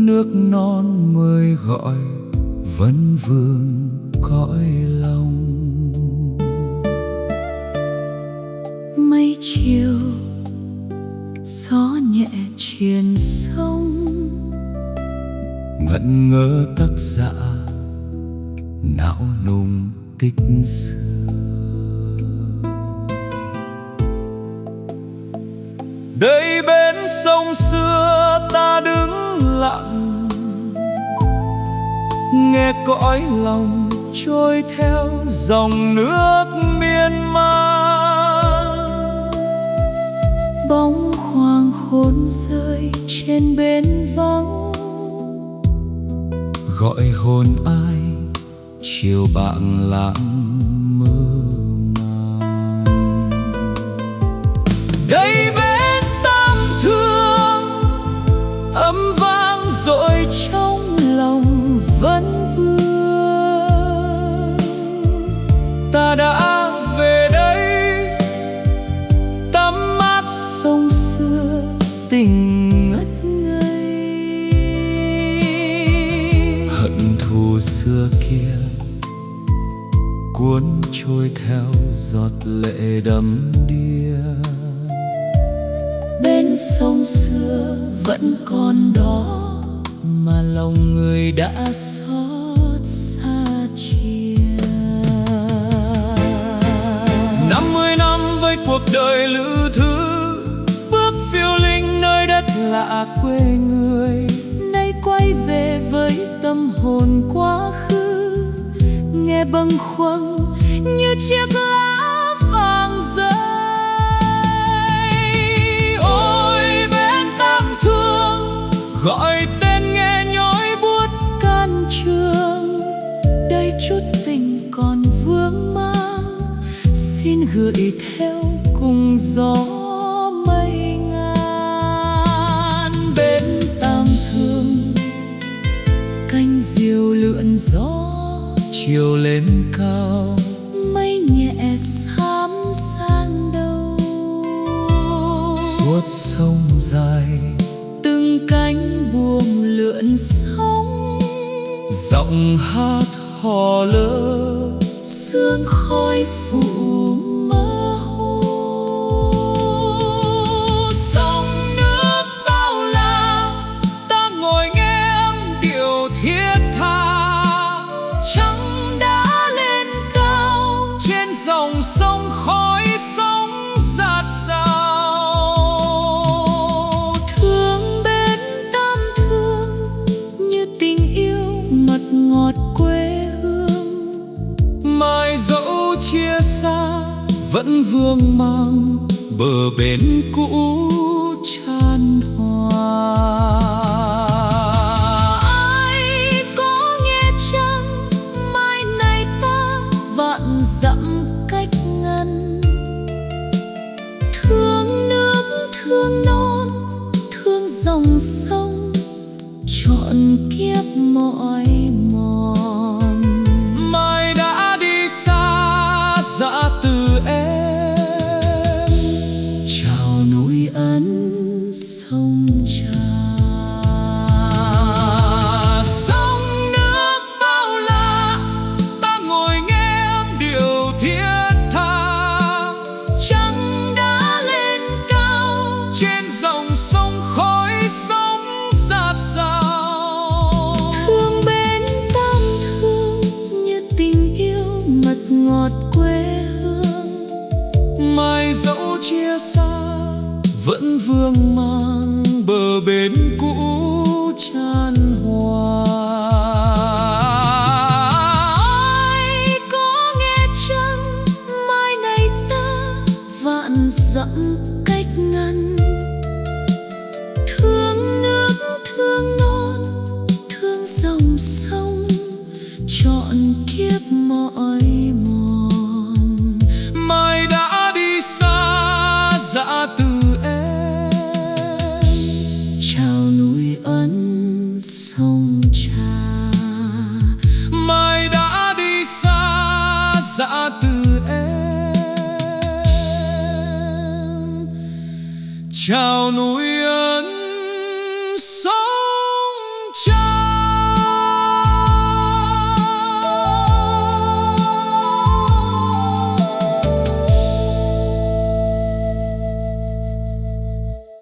nước non mới gọi vấn vương cõi lòng. Mây chiều gió nhẹ truyền sông, ngẩn ngơ tác giả não nùng tích xưa. Đây bên sông xưa ta đứng lặng, nghe cõi lòng trôi theo dòng nước miên man. Bóng hoàng hôn rơi trên bến vắng, gọi hồn ai chiều bạng lãng mơ màng. Đây bên tam thương âm vang dội trong lòng vấn vương. Ta đã về đây tắm mát sông xưa tình ngất ngây. Hận thù xưa kia cuốn trôi theo giọt lệ đẫm đìa. Bên sông xưa vẫn còn đó mà lòng người đã xót xa chia. 50 năm với cuộc đời lữ thứ, bước phiêu linh nơi đất lạ quê người. Nay quay về với tâm hồn quá khứ, nghe bâng khuâng như chiếc lá vàng rơi. Ôi bên tam thương gọi tên nghe nhói buốt Can trường đây chút tình còn vương mang, xin gửi theo cùng gió mây ngàn. Bên tam thương cánh diều lượn gió, chiều lên cao mây nhẹ xám sang đầu. suốt sông dài Từng cánh buồm lượn sóng, giọng hát hò lơ sương khói phủ mơ hồ. sông nước bao la ta ngồi nghe âm điệu thiết tha. Trăng đã lên cao Trên dòng sông khói sóng dạt dào. thương bên tam thương như tình yêu mật ngọt quê hương. Mai dẫu chia xa vẫn vương mang bờ bến cũ chan hòa. Ai có nghe chăng mai này ta vạn dặm cách ngăn. Thương nước thương non thương dòng sông, trọn kiếp mỏi mòn. Mai đã đi xa dã từ em, Chào núi ân sông Trà. sông nước bao la ta ngồi nghe âm điệu thiết tha. Trăng đã lên cao Trên dòng sông khói sóng dạt dào. thương bên tam thương như tình yêu mật ngọt quê hương. Mai dẫu chia xa vẫn vương mang bờ bến cũ chan hòa. Ai có nghe chăng mai này ta vạn dặm cách ngăn. Thương nước thương non thương dòng sông, trọn kiếp mỏi mòn. Mai đã đi xa dã từ em, Chào núi ân sông Trà. mai đã đi xa dã từ em. Chào núi ơi